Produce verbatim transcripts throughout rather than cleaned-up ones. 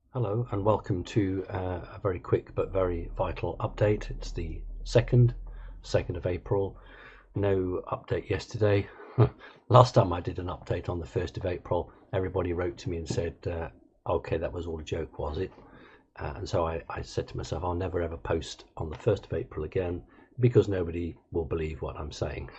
Hello and welcome to uh, a very quick but very vital update. It's the second, second of April. No update yesterday. Last time I did an update on the first of April, everybody wrote to me and said, uh, okay, that was all a joke, was it? Uh, and so I, I said to myself, I'll never ever post on the first of April again because nobody will believe what I'm saying.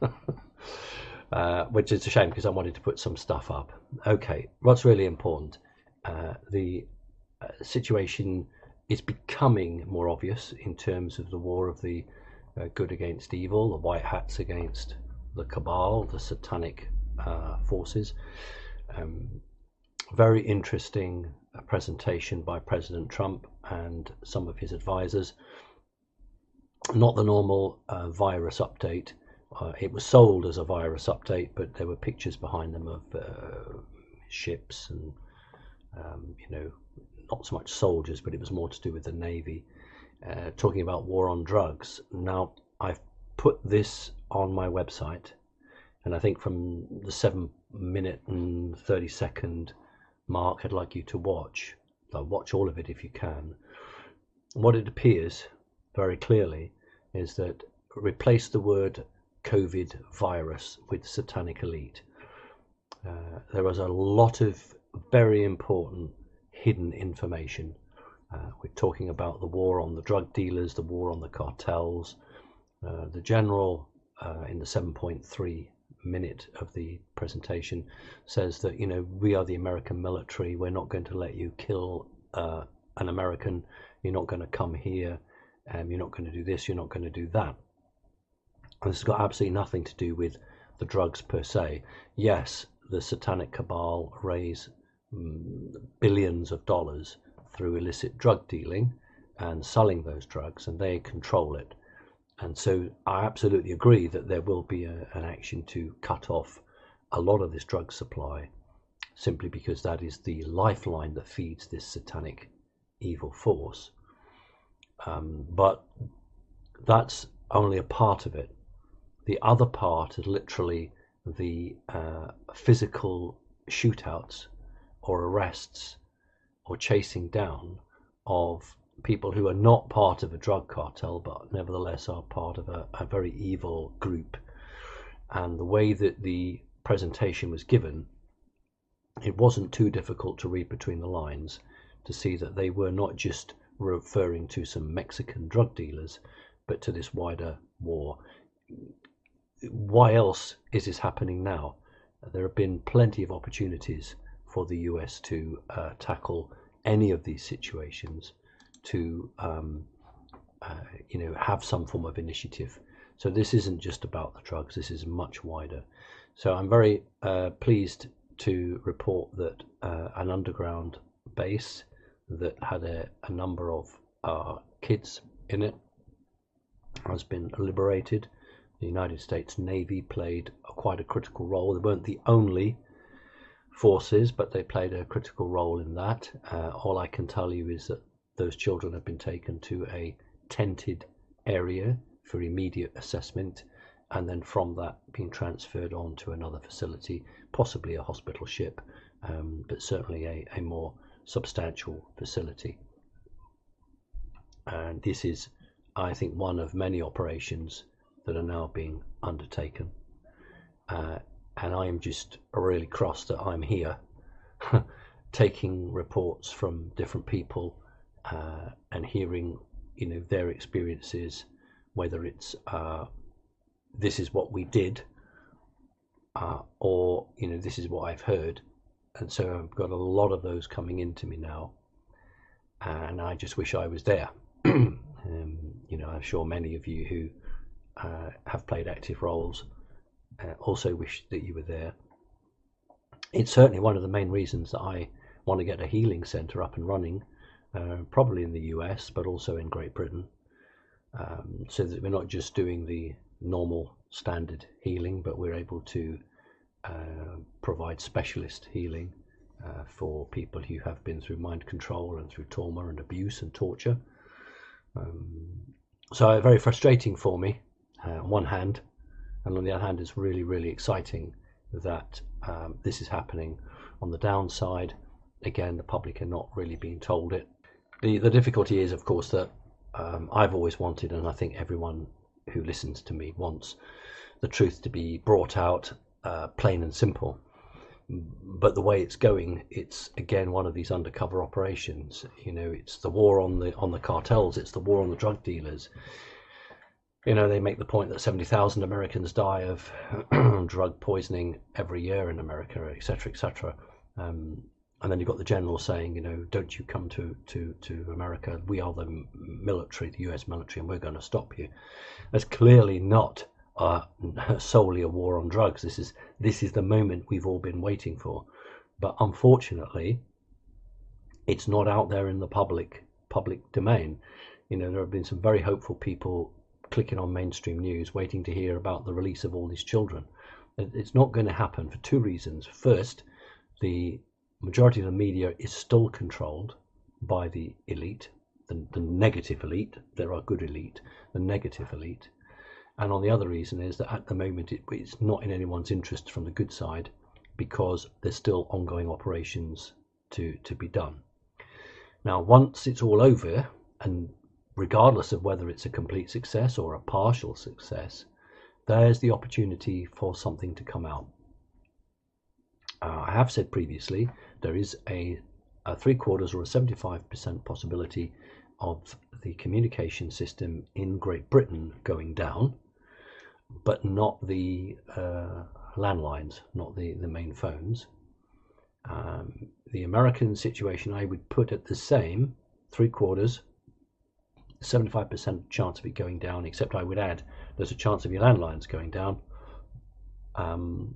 uh, which is a shame because I wanted to put some stuff up. Okay, what's really important? Uh, the uh, situation is becoming more obvious in terms of the war of the uh, good against evil, the white hats against the cabal, the satanic uh, forces. Um, very interesting uh, presentation by President Trump and some of his advisors. Not the normal uh, virus update. Uh, it was sold as a virus update, but there were pictures behind them of uh, ships and um, you know, not so much soldiers, but it was more to do with the Navy, uh, talking about war on drugs. Now, I've put this on my website, and I think from the seven minute and thirty second mark, I'd like you to watch. I'll watch all of it if you can. What it appears very clearly is that replace the word COVID virus with satanic elite. Uh, there was a lot of very important hidden information. Uh, we're talking about the war on the drug dealers, the war on the cartels. Uh, the general uh, in the seven point three minute of the presentation says that, you know, we are the American military. We're not going to let you kill uh, an American. You're not going to come here. Um, you're not going to do this. You're not going to do that. And this has got absolutely nothing to do with the drugs per se. Yes, the satanic cabal raise billions of dollars through illicit drug dealing and selling those drugs, and they control it. And so I absolutely agree that there will be a, an action to cut off a lot of this drug supply, simply because that is the lifeline that feeds this satanic evil force. Um, but that's only a part of it. The other part is literally the uh, physical shootouts or arrests or chasing down of people who are not part of a drug cartel but nevertheless are part of a, a very evil group. And the way that the presentation was given, it wasn't too difficult to read between the lines to see that they were not just referring to some Mexican drug dealers but to this wider war. Why else is this happening now? There have been plenty of opportunities for the U S to uh, tackle any of these situations, to um, uh, you know, have some form of initiative. So this isn't just about the drugs, this is much wider. So I'm very uh, pleased to report that uh, an underground base that had a, a number of uh, kids in it has been liberated. The United States Navy played a, quite a critical role. They weren't the only forces, but they played a critical role in that. Uh, all I can tell you is that those children have been taken to a tented area for immediate assessment, and then from that being transferred on to another facility, possibly a hospital ship, um, but certainly a, a more substantial facility. And this is, I think, one of many operations that are now being undertaken. Uh, and I am just really cross that I'm here taking reports from different people uh, and hearing, you know, their experiences, whether it's uh, this is what we did uh, or, you know, this is what I've heard. And so I've got a lot of those coming into me now, and I just wish I was there. um, you know, I'm sure many of you who uh, have played active roles Uh, also wish that you were there. It's certainly one of the main reasons that I want to get a healing centre up and running, uh, probably in the U S but also in Great Britain, um, so that we're not just doing the normal standard healing, but we're able to uh, provide specialist healing uh, for people who have been through mind control and through trauma and abuse and torture. Um, so very frustrating for me uh, on one hand, and on the other hand, it's really, really exciting that um, this is happening. On the downside, again, the public are not really being told it. The, the difficulty is, of course, that um, I've always wanted, and I think everyone who listens to me wants, the truth to be brought out uh, plain and simple. But the way it's going, it's again one of these undercover operations. You know, it's the war on the on the cartels, it's the war on the drug dealers. You know, they make the point that seventy thousand Americans die of drug poisoning every year in America, et cetera, et cetera. Um, and then you've got the general saying, you know, don't you come to, to, to America. We are the military, the U S military, and we're going to stop you. That's clearly not uh, solely a war on drugs. This is this is the moment we've all been waiting for. But unfortunately, it's not out there in the public public domain. You know, there have been some very hopeful people clicking on mainstream news, waiting to hear about the release of all these children. It's not going to happen for two reasons. First, the majority of the media is still controlled by the elite, the, the negative elite. There are good elite, the negative elite. And on the other reason is that at the moment it, it's not in anyone's interest from the good side, because there's still ongoing operations to, to be done. Now, once it's all over, and regardless of whether it's a complete success or a partial success, there's the opportunity for something to come out. Uh, I have said previously, there is a, a three quarters or a seventy-five percent possibility of the communication system in Great Britain going down, but not the uh, landlines, not the, the main phones. Um, the American situation I would put at the same, three quarters, seventy-five percent chance of it going down, except I would add there's a chance of your landlines going down um,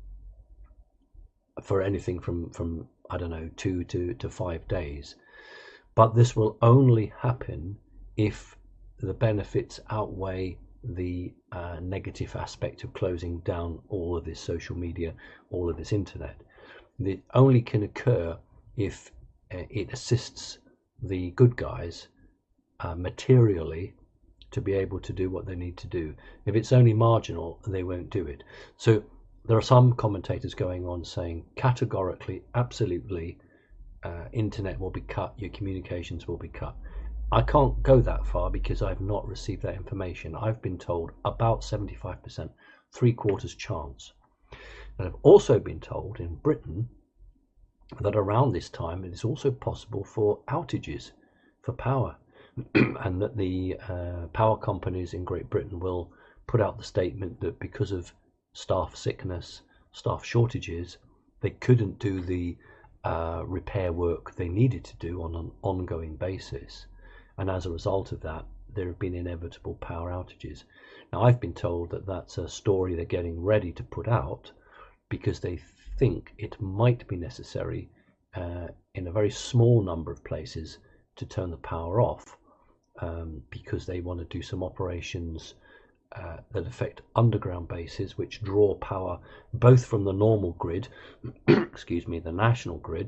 for anything from, from I don't know, two to, to five days. But this will only happen if the benefits outweigh the uh, negative aspect of closing down all of this social media, all of this internet. It only can occur if uh, it assists the good guys uh, materially to be able to do what they need to do. If it's only marginal, they won't do it. So there are some commentators going on saying categorically, absolutely, uh, internet will be cut, your communications will be cut. I can't go that far because I've not received that information. I've been told about seventy-five percent, three quarters chance. And I've also been told in Britain that around this time it is also possible for outages for power, and that the uh, power companies in Great Britain will put out the statement that because of staff sickness, staff shortages, they couldn't do the uh, repair work they needed to do on an ongoing basis. And as a result of that, there have been inevitable power outages. Now, I've been told that that's a story they're getting ready to put out because they think it might be necessary uh, in a very small number of places to turn the power off um, because they want to do some operations uh, that affect underground bases which draw power both from the normal grid, excuse me, the national grid.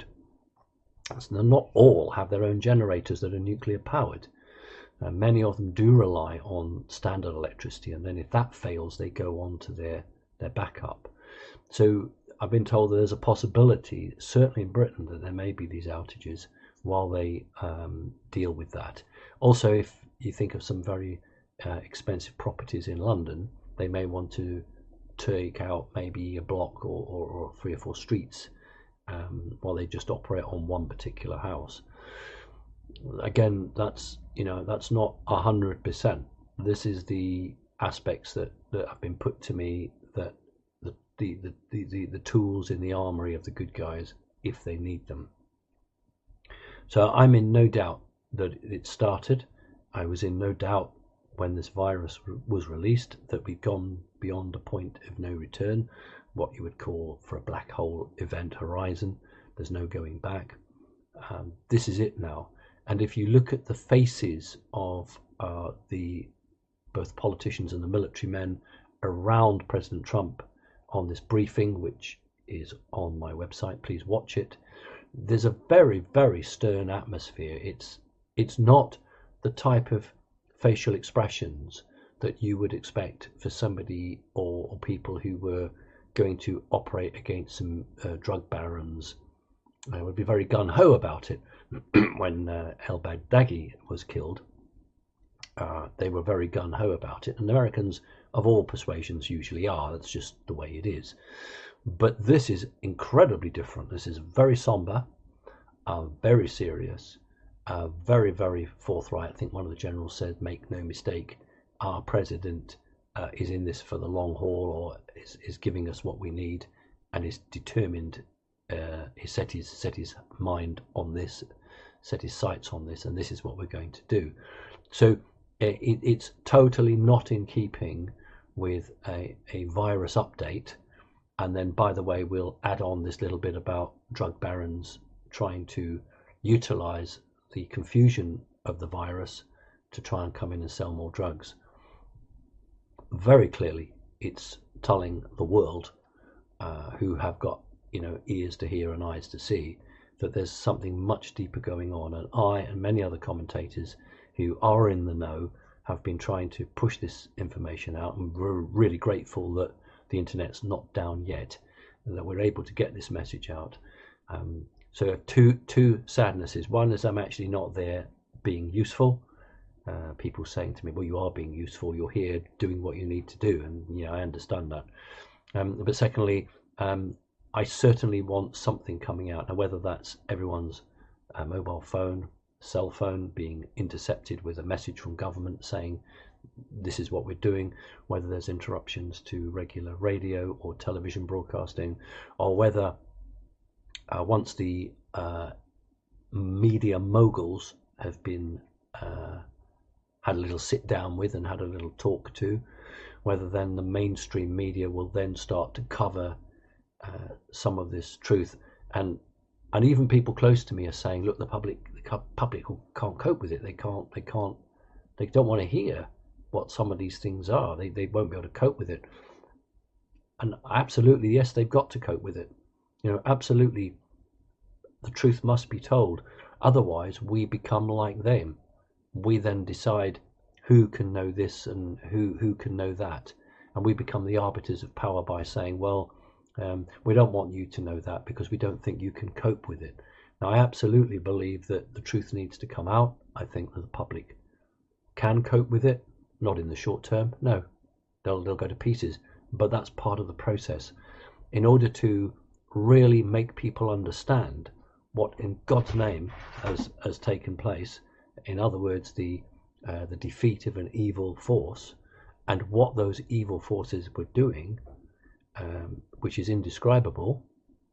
So not all have their own generators that are nuclear powered. Uh, many of them do rely on standard electricity, and then if that fails, they go on to their, their backup. So I've been told that there's a possibility, certainly in Britain, that there may be these outages while they um, deal with that. Also, if you think of some very uh, expensive properties in London, they may want to take out maybe a block or, or, or three or four streets um, while they just operate on one particular house. Again, that's you know that's not a hundred percent. This is the aspects that, that have been put to me, that the the, the, the, the the tools in the armory of the good guys if they need them. So I'm in no doubt that it started. I was in no doubt when this virus was released that we've gone beyond a point of no return, what you would call for a black hole event horizon. There's no going back. Um, this is it now. And if you look at the faces of uh, the both politicians and the military men around President Trump on this briefing, which is on my website, please watch it. There's a very, very stern atmosphere. It's it's not the type of facial expressions that you would expect for somebody or, or people who were going to operate against some uh, drug barons uh, would be very gun-ho about it. When uh, al-Baghdadi was killed, uh, they were very gun-ho about it, and Americans of all persuasions usually are. That's just the way it is. But this is incredibly different. This is very somber, uh, very serious, uh, very, very forthright. I think one of the generals said, make no mistake, our president uh, is in this for the long haul, or is, is giving us what we need, and is determined, uh, he set his, set his mind on this, set his sights on this, and this is what we're going to do. So it, it's totally not in keeping with a, a virus update. And then, by the way, we'll add on this little bit about drug barons trying to utilize the confusion of the virus to try and come in and sell more drugs. Very clearly, it's telling the world, uh, who have got, you know, ears to hear and eyes to see, that there's something much deeper going on. And I and many other commentators who are in the know have been trying to push this information out, and we're really grateful that the internet's not down yet, and that we're able to get this message out. Um, so two two sadnesses. One is I'm actually not there being useful. Uh, people saying to me, well, you are being useful, you're here doing what you need to do, and yeah, I understand that. Um, but secondly, um, I certainly want something coming out. Now, whether that's everyone's uh, mobile phone, cell phone being intercepted with a message from government saying this is what we're doing, whether there's interruptions to regular radio or television broadcasting, or whether uh, once the uh, media moguls have been uh, had a little sit down with and had a little talk to, whether then the mainstream media will then start to cover uh, some of this truth. And and even people close to me are saying, look, the public the public can't cope with it. They can't they can't they don't want to hear what some of these things are. They, they won't be able to cope with it. And absolutely, yes, they've got to cope with it. You know, absolutely, the truth must be told. Otherwise, we become like them. We then decide who can know this and who, who can know that. And we become the arbiters of power by saying, well, um, we don't want you to know that because we don't think you can cope with it. Now, I absolutely believe that the truth needs to come out. I think that the public can cope with it. Not in the short term, no, they'll, they'll go to pieces, but that's part of the process. In order to really make people understand what in God's name has, has taken place, in other words, the, uh, the defeat of an evil force, and what those evil forces were doing, um, which is indescribable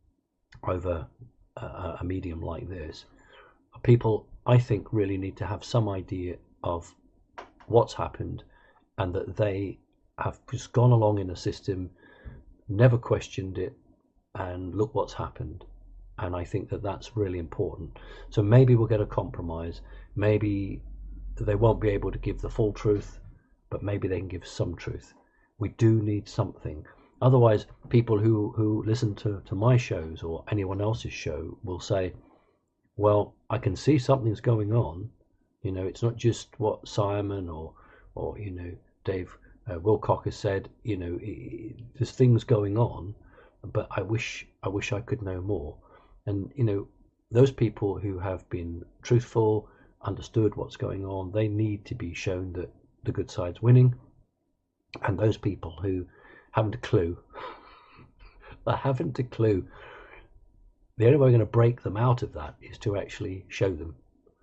over a, a medium like this, people, I think, really need to have some idea of what's happened, and that they have just gone along in a system, never questioned it, and look what's happened. And I think that that's really important. So maybe we'll get a compromise. Maybe they won't be able to give the full truth, but maybe they can give some truth. We do need something. Otherwise, people who, who listen to, to my shows or anyone else's show will say, well, I can see something's going on. You know, it's not just what Simon or, or you know, Dave uh, Wilcock has said. You know, it, there's things going on, but I wish I wish I could know more. And you know, those people who have been truthful, understood what's going on, they need to be shown that the good side's winning. And those people who haven't a clue, they haven't a clue. The only way we're going to break them out of that is to actually show them.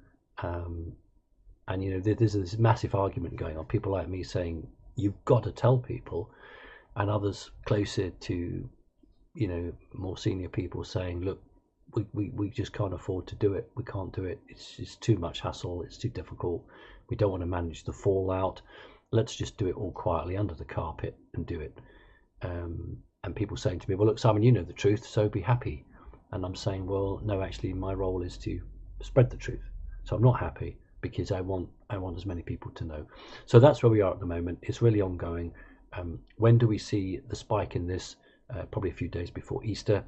Um, And, you know, there's this massive argument going on. People like me saying, you've got to tell people, and others closer to, you know, more senior people saying, look, we, we, we just can't afford to do it. We can't do it. It's just too much hassle. It's too difficult. We don't want to manage the fallout. Let's just do it all quietly under the carpet and do it. Um, and people saying to me, well, look, Simon, you know the truth, so be happy. And I'm saying, well, no, actually, my role is to spread the truth. So I'm not happy, because I want I want as many people to know. So that's where we are at the moment. It's really ongoing. Um, when do we see the spike in this? Uh, probably a few days before Easter.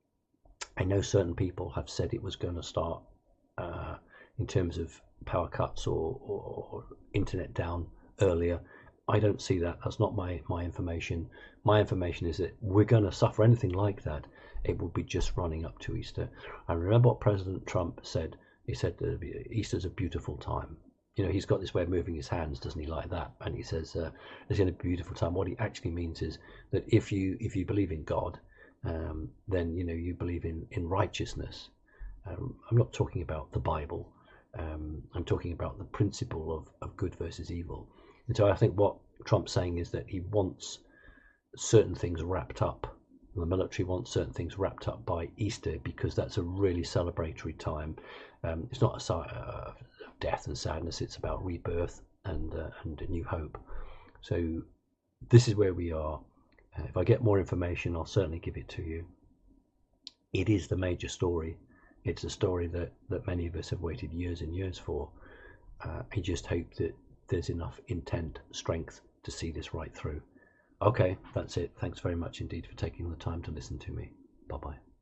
I know certain people have said it was going to start uh, in terms of power cuts or, or, or internet down earlier. I don't see that. That's not my, my information. My information is that we're going to suffer anything like that, it will be just running up to Easter. And remember what President Trump said. He said that Easter's a beautiful time. You know, he's got this way of moving his hands, doesn't he, like that? And he says uh, it's going to be a beautiful time. What he actually means is that if you if you believe in God, um, then you know you believe in in righteousness. Um, I'm not talking about the Bible. Um, I'm talking about the principle of, of good versus evil. And so I think what Trump's saying is that he wants certain things wrapped up. The military wants certain things wrapped up by Easter because that's a really celebratory time. Um, it's not a sign of death and sadness. It's about rebirth and uh, and a new hope. So this is where we are. Uh, if I get more information, I'll certainly give it to you. It is the major story. It's a story that, that many of us have waited years and years for. Uh, I just hope that there's enough intent, strength to see this right through. Okay, that's it. Thanks very much indeed for taking the time to listen to me. Bye-bye.